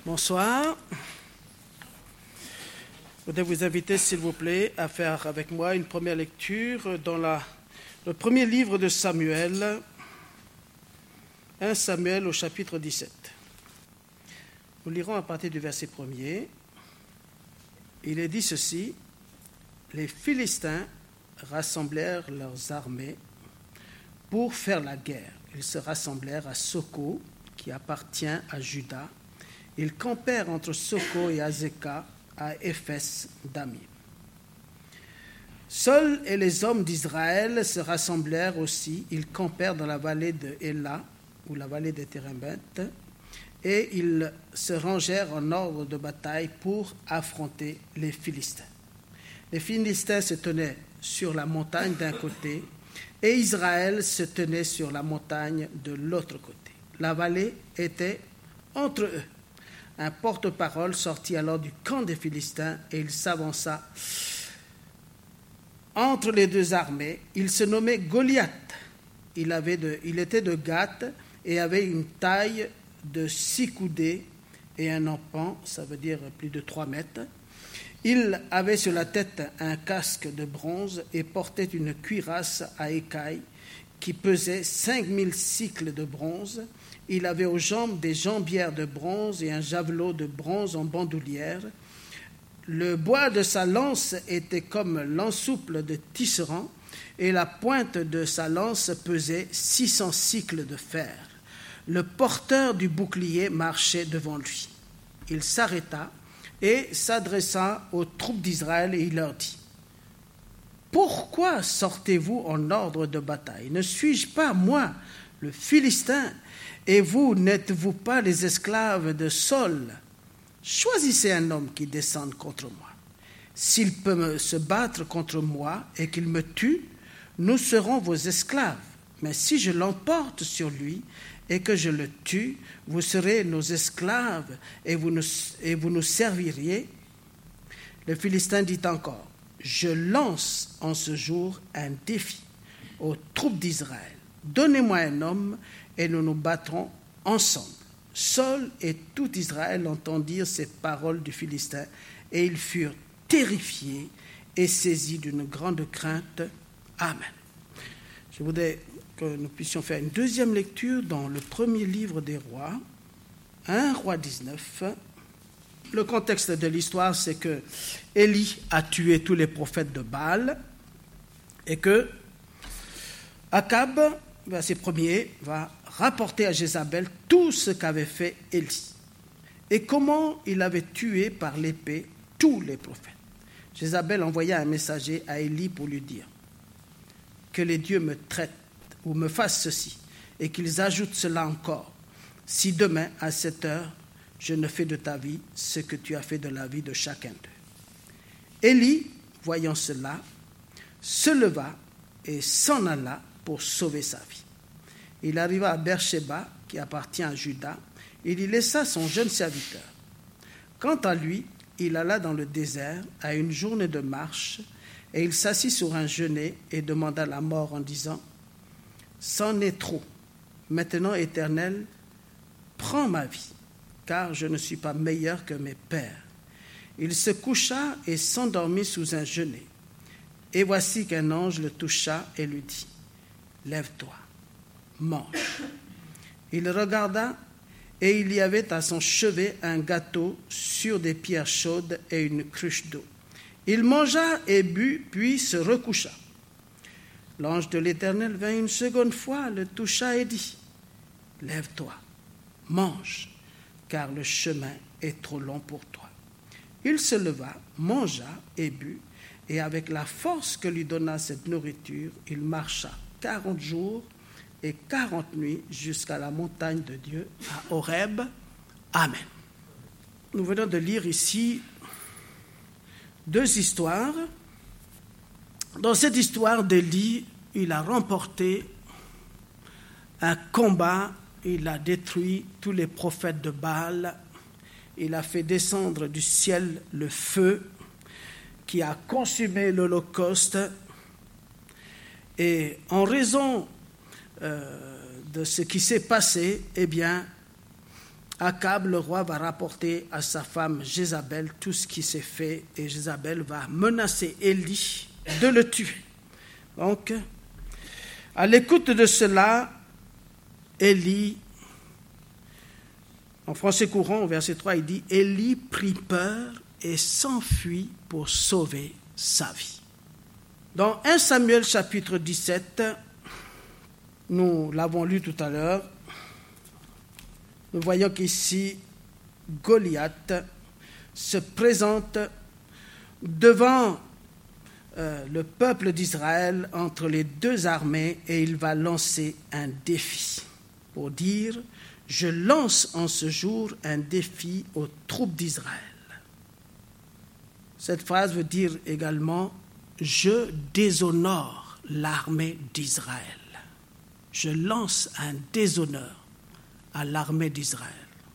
Bonsoir. Je voudrais vous inviter, s'il vous plaît, à faire avec moi une première lecture dans le premier livre de Samuel, 1 Samuel au chapitre 17. Nous lirons à partir du verset 1er. Il est dit ceci: les Philistins rassemblèrent leurs armées pour faire la guerre. Ils se rassemblèrent à Soko, qui appartient à Juda. Ils campèrent entre Soko et Azekah, à Éphès d'Amim. Saül et les hommes d'Israël se rassemblèrent aussi. Ils campèrent dans la vallée de Éla, ou la vallée de Térémeth, et ils se rangèrent en ordre de bataille pour affronter les Philistins. Les Philistins se tenaient sur la montagne d'un côté, et Israël se tenait sur la montagne de l'autre côté. La vallée était entre eux. Un porte-parole sortit alors du camp des Philistins et il s'avança entre les deux armées. Il se nommait Goliath. Il était de Gath et avait une taille de 6 coudées et un empan, ça veut dire plus de 3 mètres. Il avait sur la tête un casque de bronze et portait une cuirasse à écailles qui pesait 5000 cycles de bronze. Il avait aux jambes des jambières de bronze et un javelot de bronze en bandoulière. Le bois de sa lance était comme l'ensouple de tisserand, et la pointe de sa lance pesait 600 cycles de fer. Le porteur du bouclier marchait devant lui. Il s'arrêta et s'adressa aux troupes d'Israël et il leur dit: pourquoi sortez-vous en ordre de bataille? Ne suis-je pas, moi, le Philistin, et vous n'êtes-vous pas les esclaves de Saül? Choisissez un homme qui descende contre moi. S'il peut se battre contre moi et qu'il me tue, nous serons vos esclaves. Mais si je l'emporte sur lui et que je le tue, vous serez nos esclaves et vous nous serviriez. Le Philistin dit encore: je lance en ce jour un défi aux troupes d'Israël. Donnez-moi un homme et nous nous battrons ensemble. Saül et tout Israël entendirent ces paroles du Philistin et ils furent terrifiés et saisis d'une grande crainte. Amen. Je voudrais que nous puissions faire une deuxième lecture dans le premier livre des rois, 1 Roi 19. Le contexte de l'histoire, c'est que Élie a tué tous les prophètes de Baal et que Akab, verset 1er, va rapporter à Jézabel tout ce qu'avait fait Élie et comment il avait tué par l'épée tous les prophètes. Jézabel envoya un messager à Élie pour lui dire: que les dieux me traitent ou me fassent ceci, et qu'ils ajoutent cela encore, si demain à 7 heures je ne fais de ta vie ce que tu as fait de la vie de chacun d'eux. Élie, voyant cela, se leva et s'en alla pour sauver sa vie. Il arriva à Beersheba, qui appartient à Juda, et il y laissa son jeune serviteur. Quant à lui, il alla dans le désert à une journée de marche, et il s'assit sur un genêt et demanda la mort en disant: c'en est trop. Maintenant, Éternel, prends ma vie, car je ne suis pas meilleur que mes pères. Il se coucha et s'endormit sous un genêt. Et voici qu'un ange le toucha et lui dit: lève-toi, mange. Il regarda, et il y avait à son chevet un gâteau sur des pierres chaudes et une cruche d'eau. Il mangea et but, puis se recoucha. L'ange de l'Éternel vint une seconde fois, le toucha et dit: lève-toi, mange, car le chemin est trop long pour toi. Il se leva, mangea et but, et avec la force que lui donna cette nourriture, il marcha 40 jours et 40 nuits jusqu'à la montagne de Dieu, à Horeb. Amen. Nous venons de lire ici 2 histoires. Dans cette histoire d'Élie, il a remporté un combat, il a détruit tous les prophètes de Baal, il a fait descendre du ciel le feu qui a consumé l'Holocauste, et en raison de ce qui s'est passé, eh bien, Akab, le roi, va rapporter à sa femme Jézabel tout ce qui s'est fait et Jézabel va menacer Élie de le tuer. Donc, à l'écoute de cela, Élie, en français courant, au verset 3, il dit « Élie prit peur et s'enfuit pour sauver sa vie. » Dans 1 Samuel chapitre 17, nous l'avons lu tout à l'heure, nous voyons qu'ici, Goliath se présente devant le peuple d'Israël entre les deux armées et il va lancer un défi pour dire « Je lance en ce jour un défi aux troupes d'Israël ». Cette phrase veut dire également « Je déshonore l'armée d'Israël ». Je lance un déshonneur à l'armée d'Israël.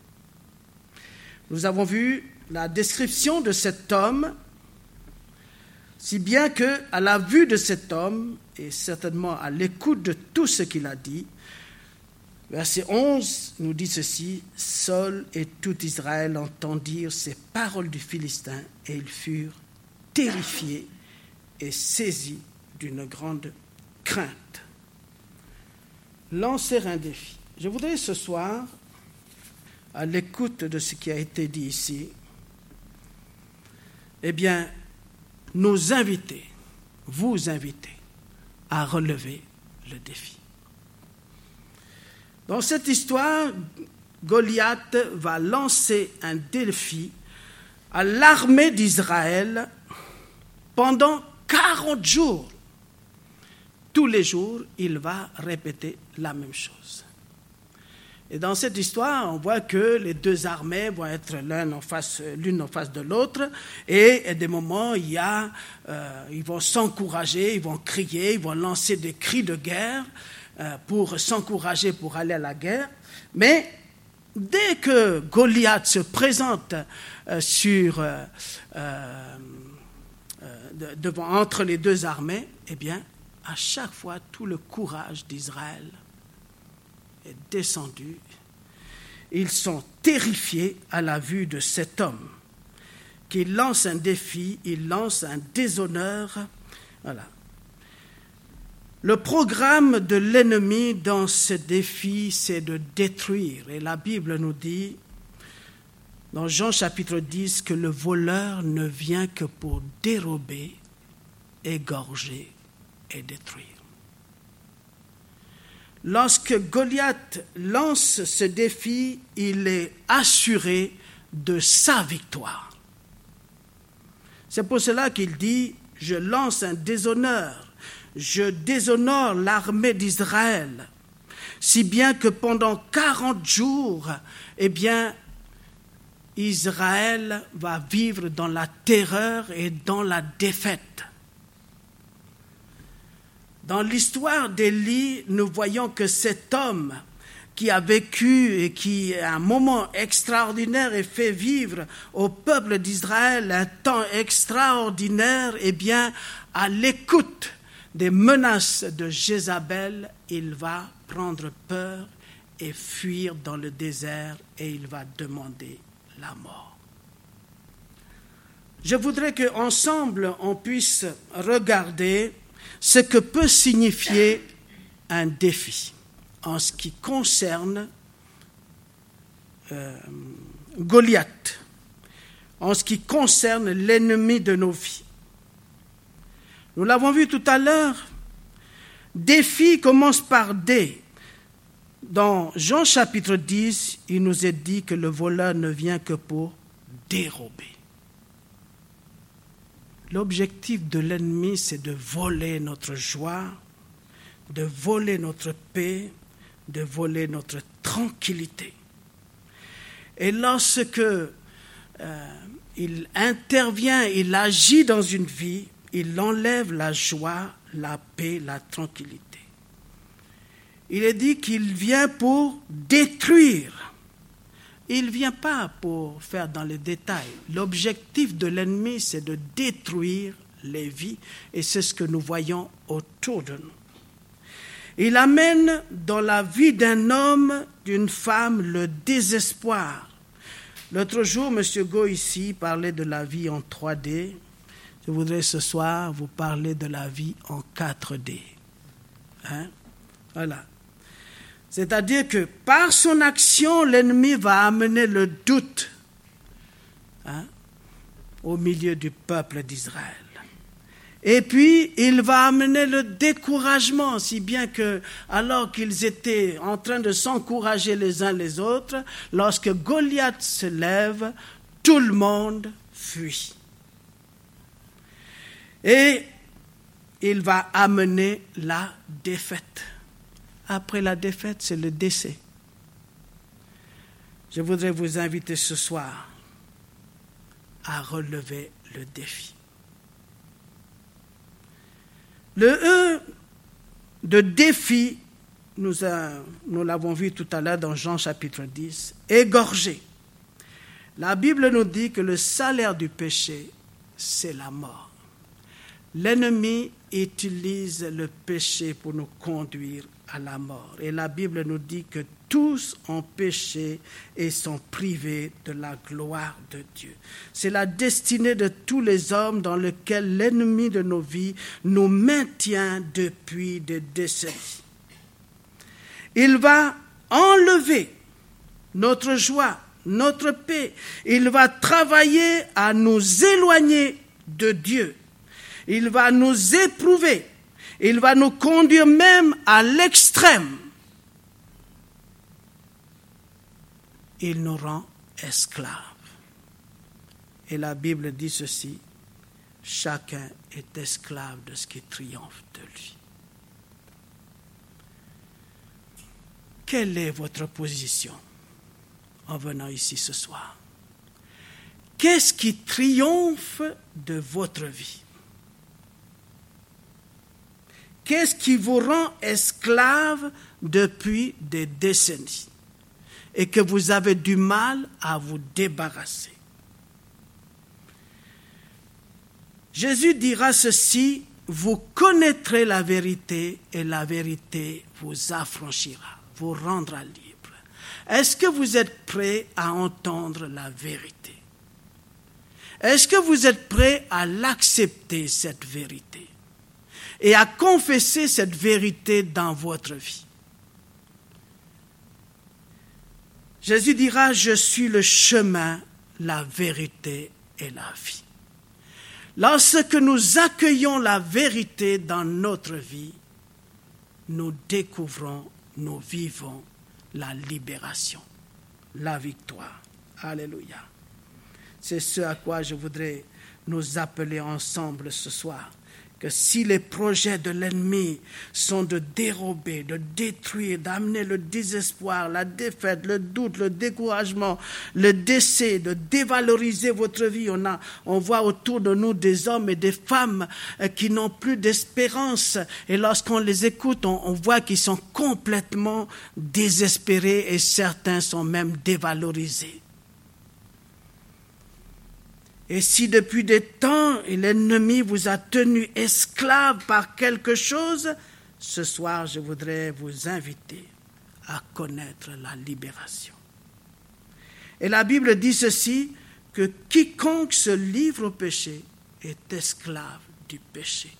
Nous avons vu la description de cet homme, si bien qu'à la vue de cet homme, et certainement à l'écoute de tout ce qu'il a dit, verset 11 nous dit ceci, « Saül et tout Israël entendirent ces paroles du Philistin, et ils furent terrifiés et saisis d'une grande crainte. » Lancer un défi. Je voudrais ce soir, à l'écoute de ce qui a été dit ici, nous inviter, vous inviter à relever le défi. Dans cette histoire, Goliath va lancer un défi à l'armée d'Israël pendant 40 jours. Tous les jours, il va répéter la même chose. Et dans cette histoire, on voit que les deux armées vont être l'une en face de l'autre, et à des moments, ils vont s'encourager, ils vont crier, ils vont lancer des cris de guerre pour s'encourager pour aller à la guerre. Mais dès que Goliath se présente entre les deux armées, à chaque fois, tout le courage d'Israël est descendu. Ils sont terrifiés à la vue de cet homme qui lance un défi, il lance un déshonneur. Voilà. Le programme de l'ennemi dans ce défi, c'est de détruire. Et la Bible nous dit, dans Jean chapitre 10, que le voleur ne vient que pour dérober, égorger et détruire. Lorsque Goliath lance ce défi, il est assuré de sa victoire. C'est pour cela qu'il dit « Je lance un déshonneur, je déshonore l'armée d'Israël, si bien que pendant 40 jours, Israël va vivre dans la terreur et dans la défaite. » Dans l'histoire d'Élie, nous voyons que cet homme qui a vécu et qui, à un moment extraordinaire, et fait vivre au peuple d'Israël un temps extraordinaire, à l'écoute des menaces de Jézabel, il va prendre peur et fuir dans le désert et il va demander la mort. Je voudrais qu'ensemble, on puisse regarder ce que peut signifier un défi en ce qui concerne Goliath, en ce qui concerne l'ennemi de nos vies. Nous l'avons vu tout à l'heure, défi commence par D. Dans Jean chapitre 10, il nous est dit que le voleur ne vient que pour dérober. L'objectif de l'ennemi, c'est de voler notre joie, de voler notre paix, de voler notre tranquillité. Et lorsque il intervient, il agit dans une vie, il enlève la joie, la paix, la tranquillité. Il est dit qu'il vient pour détruire. Il ne vient pas pour faire dans les détails. L'objectif de l'ennemi, c'est de détruire les vies, et c'est ce que nous voyons autour de nous. Il amène dans la vie d'un homme, d'une femme, le désespoir. L'autre jour, M. Go ici parlait de la vie en 3D. Je voudrais ce soir vous parler de la vie en 4D. Voilà. C'est-à-dire que par son action, l'ennemi va amener le doute au milieu du peuple d'Israël. Et puis, il va amener le découragement, si bien que, alors qu'ils étaient en train de s'encourager les uns les autres, lorsque Goliath se lève, tout le monde fuit. Et il va amener la défaite. Après la défaite, c'est le décès. Je voudrais vous inviter ce soir à relever le défi. Le E de défi, nous l'avons vu tout à l'heure dans Jean chapitre 10, égorger. La Bible nous dit que le salaire du péché, c'est la mort. L'ennemi utilise le péché pour nous conduire à la mort. Et la Bible nous dit que tous ont péché et sont privés de la gloire de Dieu. C'est la destinée de tous les hommes dans lequel l'ennemi de nos vies nous maintient depuis des décennies. Il va enlever notre joie, notre paix. Il va travailler à nous éloigner de Dieu. Il va nous éprouver. Il va nous conduire même à l'extrême. Il nous rend esclaves. Et la Bible dit ceci, chacun est esclave de ce qui triomphe de lui. Quelle est votre position en venant ici ce soir? Qu'est-ce qui triomphe de votre vie? Qu'est-ce qui vous rend esclave depuis des décennies et que vous avez du mal à vous débarrasser? Jésus dira ceci, vous connaîtrez la vérité et la vérité vous affranchira, vous rendra libre. Est-ce que vous êtes prêts à entendre la vérité? Est-ce que vous êtes prêts à l'accepter, cette vérité? Et à confesser cette vérité dans votre vie. Jésus dira, je suis le chemin, la vérité et la vie. Lorsque nous accueillons la vérité dans notre vie, nous découvrons, nous vivons la libération, la victoire. Alléluia. C'est ce à quoi je voudrais nous appeler ensemble ce soir. Que si les projets de l'ennemi sont de dérober, de détruire, d'amener le désespoir, la défaite, le doute, le découragement, le décès, de dévaloriser votre vie, on voit autour de nous des hommes et des femmes qui n'ont plus d'espérance. Et lorsqu'on les écoute, on voit qu'ils sont complètement désespérés et certains sont même dévalorisés. Et si depuis des temps, l'ennemi vous a tenu esclave par quelque chose, ce soir, je voudrais vous inviter à connaître la libération. Et la Bible dit ceci, que quiconque se livre au péché est esclave du péché.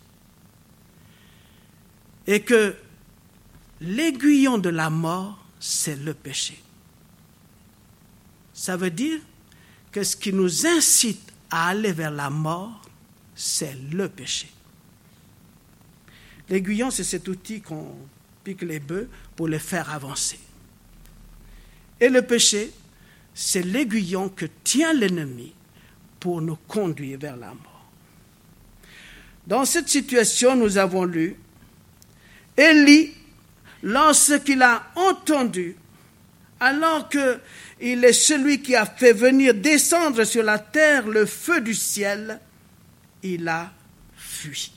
Et que l'aiguillon de la mort, c'est le péché. Ça veut dire que ce qui nous incite à aller vers la mort, c'est le péché. L'aiguillon, c'est cet outil qu'on pique les bœufs pour les faire avancer. Et le péché, c'est l'aiguillon que tient l'ennemi pour nous conduire vers la mort. Dans cette situation, nous avons lu, Élie, lorsqu'il a entendu, alors qu'il est celui qui a fait venir descendre sur la terre le feu du ciel, il a fui.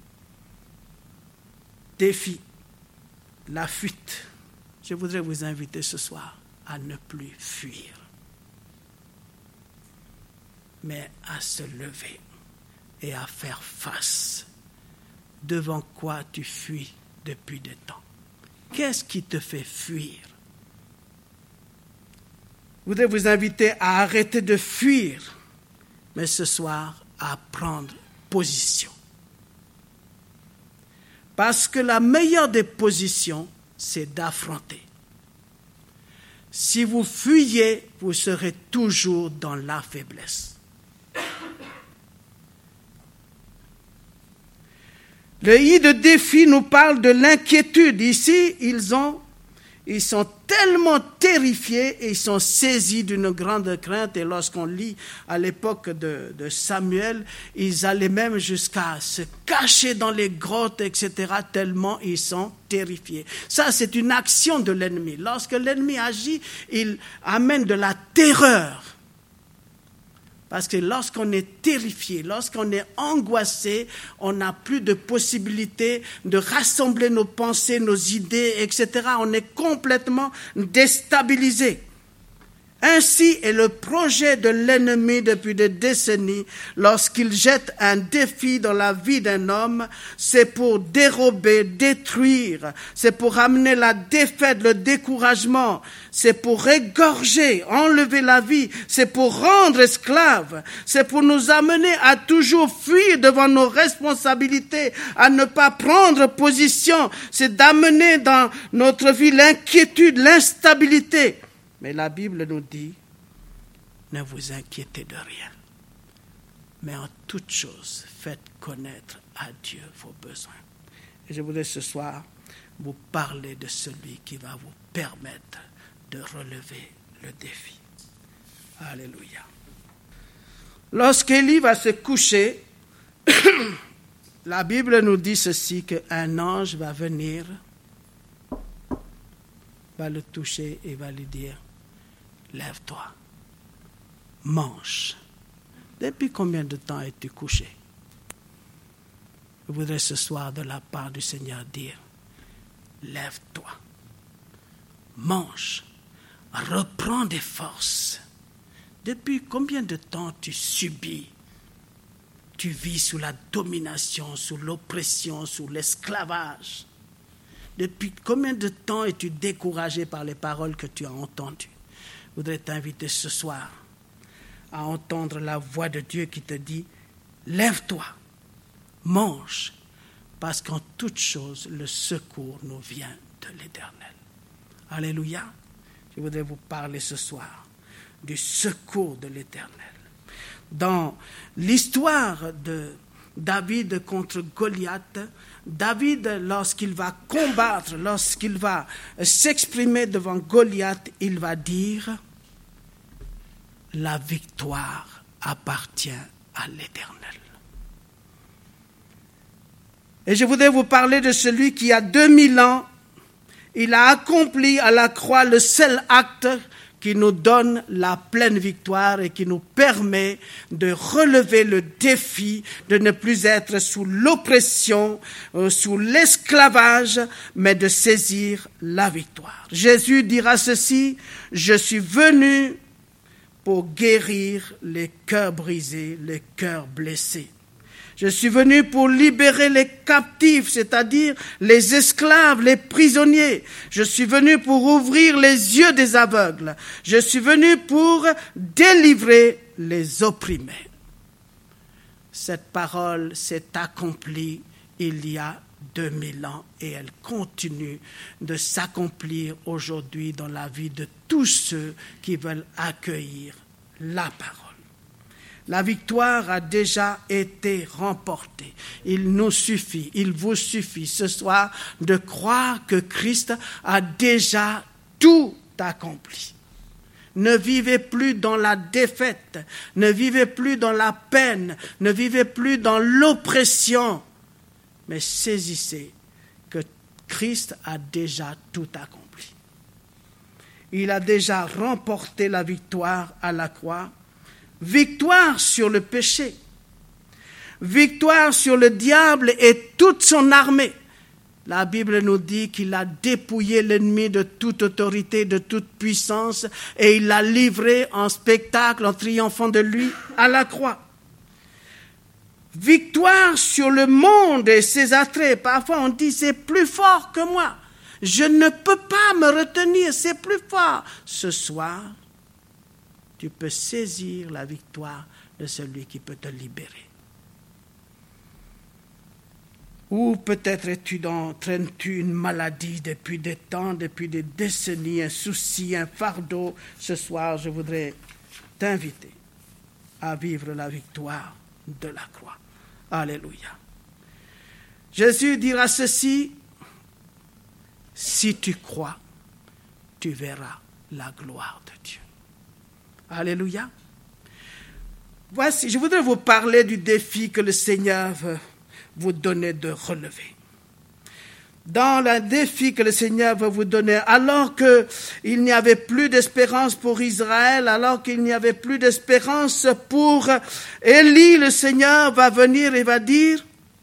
Défi, la fuite. Je voudrais vous inviter ce soir à ne plus fuir, mais à se lever et à faire face. Devant quoi tu fuis depuis des temps? qu'est-ce qui te fait fuir? Je voudrais vous inviter à arrêter de fuir, mais ce soir à prendre position. Parce que la meilleure des positions, c'est d'affronter. Si vous fuyez, vous serez toujours dans la faiblesse. Le I de défi nous parle de l'inquiétude. Ici, ils sont tellement terrifiés et ils sont saisis d'une grande crainte. Et lorsqu'on lit à l'époque de Samuel, ils allaient même jusqu'à se cacher dans les grottes, etc., tellement ils sont terrifiés. Ça, c'est une action de l'ennemi. Lorsque l'ennemi agit, il amène de la terreur. Parce que lorsqu'on est terrifié, lorsqu'on est angoissé, on n'a plus de possibilité de rassembler nos pensées, nos idées, etc. On est complètement déstabilisé. Ainsi est le projet de l'ennemi depuis des décennies. Lorsqu'il jette un défi dans la vie d'un homme, c'est pour dérober, détruire, c'est pour amener la défaite, le découragement, c'est pour égorger, enlever la vie, c'est pour rendre esclaves, c'est pour nous amener à toujours fuir devant nos responsabilités, à ne pas prendre position, c'est d'amener dans notre vie l'inquiétude, l'instabilité. Mais la Bible nous dit, ne vous inquiétez de rien, mais en toute chose, faites connaître à Dieu vos besoins. Et je voudrais ce soir vous parler de celui qui va vous permettre de relever le défi. Alléluia. Lorsqu'Élie va se coucher, la Bible nous dit ceci, qu'un ange va venir, va le toucher et va lui dire, lève-toi, mange. Depuis combien de temps es-tu couché? Je voudrais ce soir de la part du Seigneur dire, lève-toi, mange, reprends des forces. Depuis combien de temps tu subis? Tu vis sous la domination, sous l'oppression, sous l'esclavage. Depuis combien de temps es-tu découragé par les paroles que tu as entendues? Je voudrais t'inviter ce soir à entendre la voix de Dieu qui te dit « Lève-toi, mange, parce qu'en toute chose, le secours nous vient de l'Éternel. » Alléluia. Je voudrais vous parler ce soir du secours de l'Éternel. Dans l'histoire de David contre Goliath, David, lorsqu'il va combattre, lorsqu'il va s'exprimer devant Goliath, il va dire « La victoire appartient à l'Éternel. » Et je voudrais vous parler de celui qui, a 2000 ans, il a accompli à la croix le seul acte qui nous donne la pleine victoire et qui nous permet de relever le défi de ne plus être sous l'oppression, sous l'esclavage, mais de saisir la victoire. Jésus dira ceci, « Je suis venu pour guérir les cœurs brisés, les cœurs blessés. Je suis venu pour libérer les captifs, c'est-à-dire les esclaves, les prisonniers. Je suis venu pour ouvrir les yeux des aveugles. Je suis venu pour délivrer les opprimés. » Cette parole s'est accomplie il y a 2000 ans et elle continue de s'accomplir aujourd'hui dans la vie de tous ceux qui veulent accueillir la parole. La victoire a déjà été remportée. Il nous suffit, il vous suffit ce soir de croire que Christ a déjà tout accompli. Ne vivez plus dans la défaite, ne vivez plus dans la peine, ne vivez plus dans l'oppression, mais saisissez que Christ a déjà tout accompli. Il a déjà remporté la victoire à la croix. Victoire sur le péché, victoire sur le diable et toute son armée. La Bible nous dit qu'il a dépouillé l'ennemi de toute autorité, de toute puissance, et il l'a livré en spectacle, en triomphant de lui à la croix. Victoire sur le monde et ses attraits. Parfois on dit c'est plus fort que moi. Je ne peux pas me retenir, c'est plus fort. Ce soir, tu peux saisir la victoire de celui qui peut te libérer. Ou peut-être traînes-tu une maladie depuis des temps, depuis des décennies, un souci, un fardeau. Ce soir, je voudrais t'inviter à vivre la victoire de la croix. Alléluia. Jésus dira ceci, si tu crois, tu verras la gloire de Dieu. Alléluia. Voici, je voudrais vous parler du défi que le Seigneur veut vous donner de relever. Dans le défi que le Seigneur veut vous donner, alors qu'il n'y avait plus d'espérance pour Israël, alors qu'il n'y avait plus d'espérance pour Élie, le Seigneur va venir et va dire,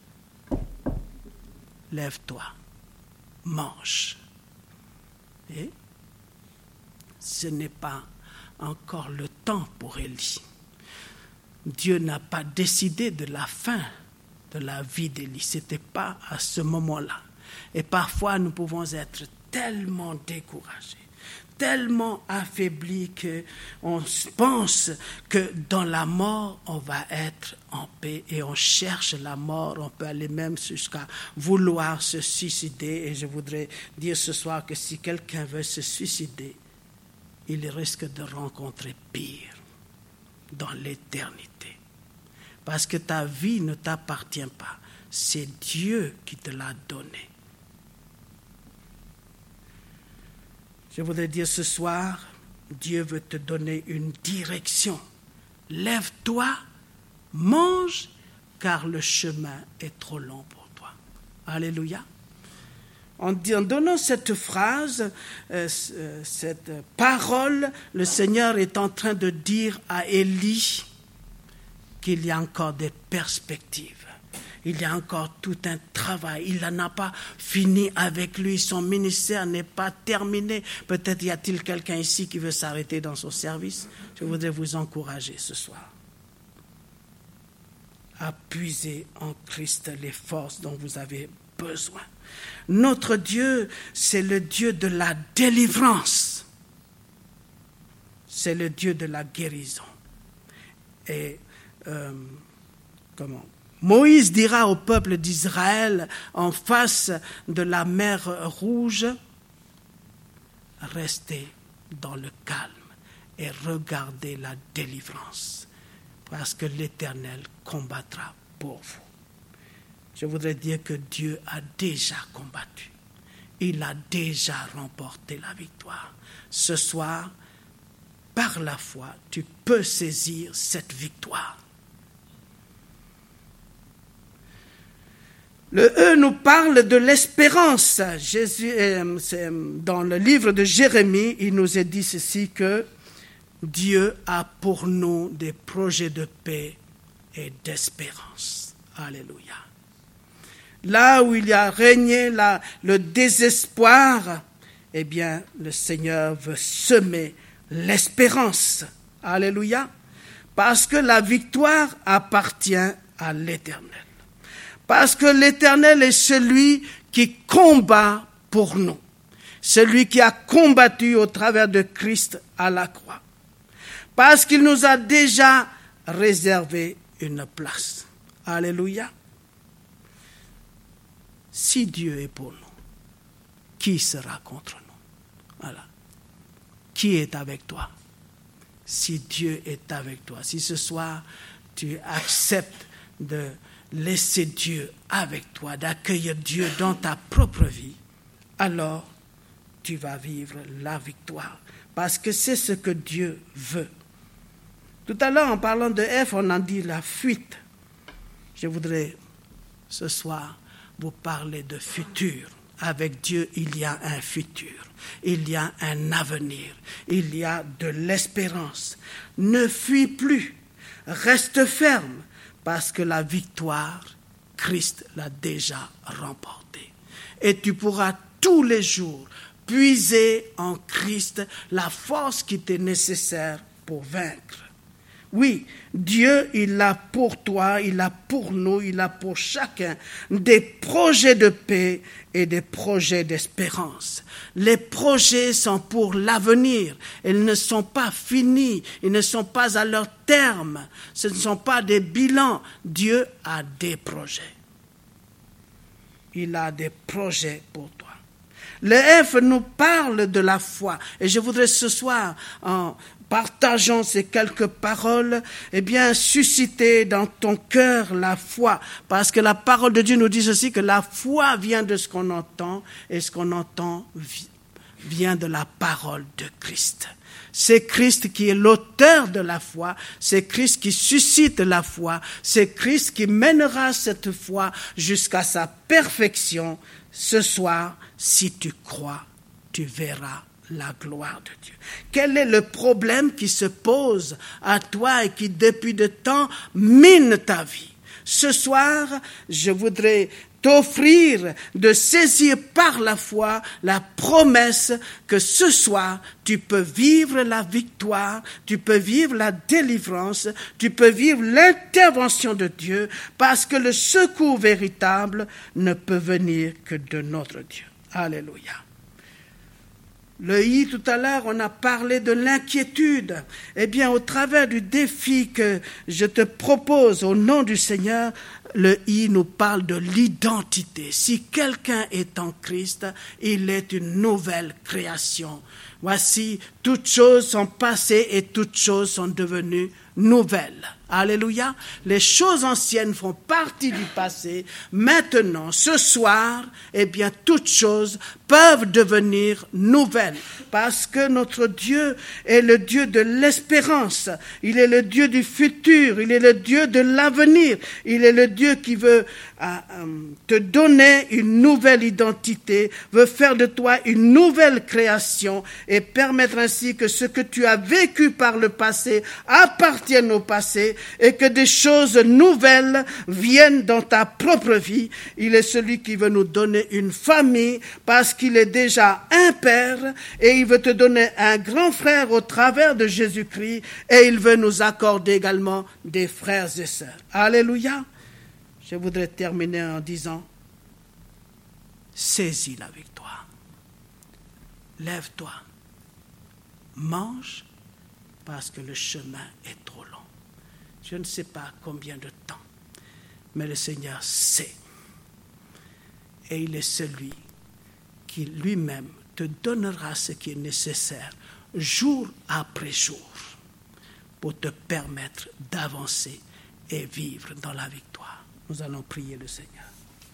lève-toi, mange. Et ce n'est pas encore le temps pour Élie. Dieu n'a pas décidé de la fin de la vie d'Élie. Ce n'était pas à ce moment-là. Et parfois, nous pouvons être tellement découragés, tellement affaiblis qu'on pense que dans la mort, on va être en paix et on cherche la mort. On peut aller même jusqu'à vouloir se suicider. Et je voudrais dire ce soir que si quelqu'un veut se suicider, il risque de rencontrer pire dans l'éternité. Parce que ta vie ne t'appartient pas. C'est Dieu qui te l'a donnée. Je voudrais dire ce soir, Dieu veut te donner une direction. Lève-toi, mange, car le chemin est trop long pour toi. Alléluia. En donnant cette phrase, cette parole, le Seigneur est en train de dire à Élie qu'il y a encore des perspectives. Il y a encore tout un travail. Il n'en a pas fini avec lui. Son ministère n'est pas terminé. Peut-être y a-t-il quelqu'un ici qui veut s'arrêter dans son service. Je voudrais vous encourager ce soir à puiser en Christ les forces dont vous avez besoin. Notre Dieu, c'est le Dieu de la délivrance. C'est le Dieu de la guérison. Et Moïse dira au peuple d'Israël en face de la mer Rouge, restez dans le calme et regardez la délivrance, parce que l'Éternel combattra pour vous. Je voudrais dire que Dieu a déjà combattu. Il a déjà remporté la victoire. Ce soir, par la foi, tu peux saisir cette victoire. Le E nous parle de l'espérance. Jésus, dans le livre de Jérémie, il nous est dit ceci, que Dieu a pour nous des projets de paix et d'espérance. Alléluia. Là où il y a régné le désespoir, eh bien, le Seigneur veut semer l'espérance. Alléluia. Parce que la victoire appartient à l'Éternel. Parce que l'Éternel est celui qui combat pour nous. Celui qui a combattu au travers de Christ à la croix. Parce qu'il nous a déjà réservé une place. Alléluia. Si Dieu est pour nous, qui sera contre nous? Voilà. Qui est avec toi? Si Dieu est avec toi, si ce soir tu acceptes de laisser Dieu avec toi, d'accueillir Dieu dans ta propre vie, alors tu vas vivre la victoire. Parce que c'est ce que Dieu veut. Tout à l'heure, en parlant de F, on a dit la fuite. Je voudrais ce soir vous parler de futur. Avec Dieu, il y a un futur. Il y a un avenir. Il y a de l'espérance. Ne fuis plus. Reste ferme. Parce que la victoire, Christ l'a déjà remportée. Et tu pourras tous les jours puiser en Christ la force qui t'est nécessaire pour vaincre. Oui, Dieu, il a pour toi, il a pour nous, il a pour chacun des projets de paix et des projets d'espérance. Les projets sont pour l'avenir. Ils ne sont pas finis. Ils ne sont pas à leur terme. Ce ne sont pas des bilans. Dieu a des projets. Il a des projets pour toi. Le F nous parle de la foi. Et je voudrais ce soir, en partageant ces quelques paroles, susciter dans ton cœur la foi. Parce que la parole de Dieu nous dit aussi que la foi vient de ce qu'on entend, et ce qu'on entend vient de la parole de Christ. C'est Christ qui est l'auteur de la foi, c'est Christ qui suscite la foi, c'est Christ qui mènera cette foi jusqu'à sa perfection. Ce soir, si tu crois, tu verras la gloire de Dieu. Quel est le problème qui se pose à toi et qui depuis de temps mine ta vie? Ce soir, je voudrais t'offrir de saisir par la foi la promesse que ce soir, tu peux vivre la victoire, tu peux vivre la délivrance, tu peux vivre l'intervention de Dieu, parce que le secours véritable ne peut venir que de notre Dieu. Alléluia. Le I, tout à l'heure, on a parlé de l'inquiétude. Au travers du défi que je te propose au nom du Seigneur, le I nous parle de l'identité. Si quelqu'un est en Christ, il est une nouvelle création. Voici, toutes choses sont passées et toutes choses sont devenues nouvelles. Alléluia. Les choses anciennes font partie du passé. Maintenant, ce soir, toutes choses peuvent devenir nouvelles. Parce que notre Dieu est le Dieu de l'espérance. Il est le Dieu du futur. Il est le Dieu de l'avenir. Il est le Dieu qui veut te donner une nouvelle identité, veut faire de toi une nouvelle création et permettre ainsi que ce que tu as vécu par le passé appartienne au passé et que des choses nouvelles viennent dans ta propre vie. Il est celui qui veut nous donner une famille parce qu'il est déjà un père et il veut te donner un grand frère au travers de Jésus-Christ et il veut nous accorder également des frères et sœurs. Alléluia. Je voudrais terminer en disant, saisis la victoire. Lève-toi. Mange parce que le chemin est trop long. Je ne sais pas combien de temps, mais le Seigneur sait. Et il est celui qui lui-même te donnera ce qui est nécessaire jour après jour pour te permettre d'avancer et vivre dans la victoire. Nous allons prier le Seigneur.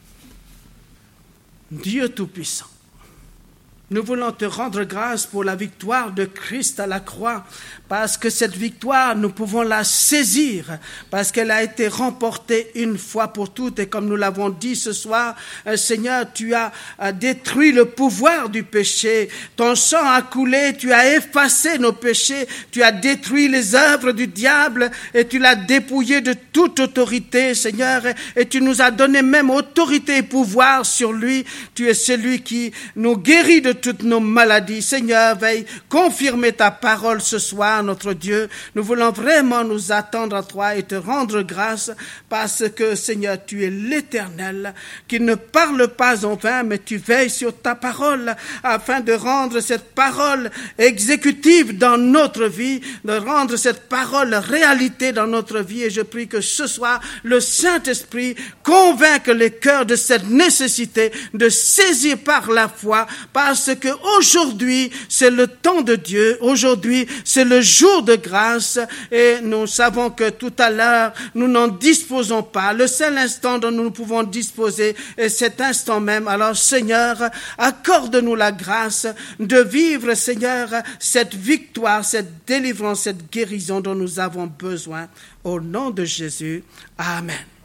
Dieu Tout-Puissant, nous voulons te rendre grâce pour la victoire de Christ à la croix, parce que cette victoire, nous pouvons la saisir, parce qu'elle a été remportée une fois pour toutes. Et comme nous l'avons dit ce soir, Seigneur, tu as détruit le pouvoir du péché. Ton sang a coulé, tu as effacé nos péchés, tu as détruit les œuvres du diable et tu l'as dépouillé de toute autorité, Seigneur. Et tu nous as donné même autorité et pouvoir sur lui. Tu es celui qui nous guérit de toutes nos maladies. Seigneur, veuille confirmer ta parole ce soir, notre Dieu. Nous voulons vraiment nous attendre à toi et te rendre grâce parce que, Seigneur, tu es l'Éternel qui ne parle pas en vain, mais tu veilles sur ta parole afin de rendre cette parole exécutive dans notre vie, de rendre cette parole réalité dans notre vie. Et je prie que ce soir, le Saint-Esprit convainque les cœurs de cette nécessité de saisir par la foi, parce que aujourd'hui, c'est le temps de Dieu. Aujourd'hui, c'est le jour de grâce et nous savons que tout à l'heure, nous n'en disposons pas. Le seul instant dont nous pouvons disposer est cet instant même. Alors, Seigneur, accorde-nous la grâce de vivre, Seigneur, cette victoire, cette délivrance, cette guérison dont nous avons besoin. Au nom de Jésus, Amen.